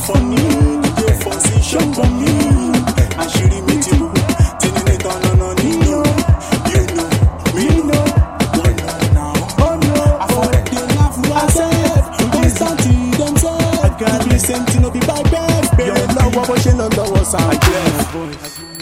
for me, DJ for see show for me. Àṣírí mi ti bò, tini nìkan lọ́nà nínú. You know, we know, we know now. I forget they laugh myself, constantly themselves. I got the same thing, no be by best. Your love, what she love, was I guess.